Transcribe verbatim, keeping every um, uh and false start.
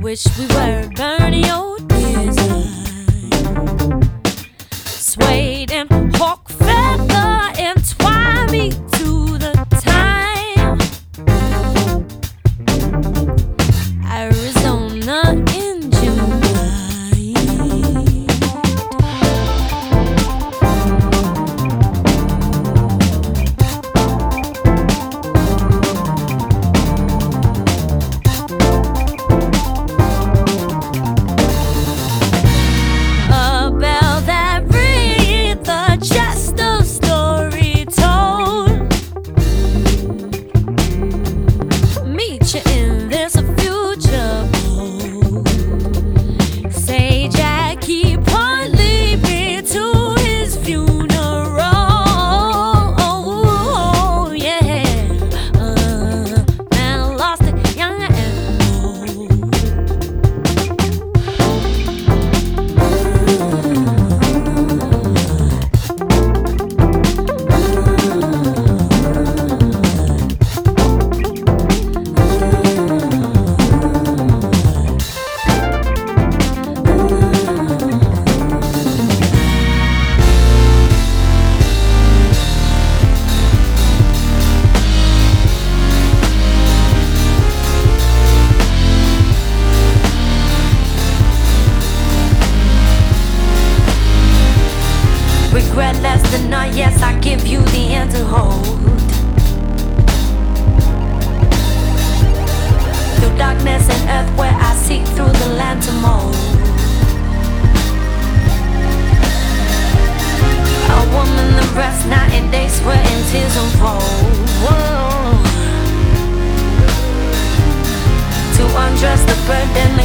Wish we were Bernie Otis, suede and hawk feather, entwine me to the time. Arizona in June. In this future boat, say Jack, keep on leaving to his funeral. Oh, yeah, uh, man lost it, young and old. Regret less than none, yes, I give you the hand to hold. Through darkness and earth where I seek through the land to mold. A woman that rests night and day, sweat and tears unfold. Whoa. To undress the burden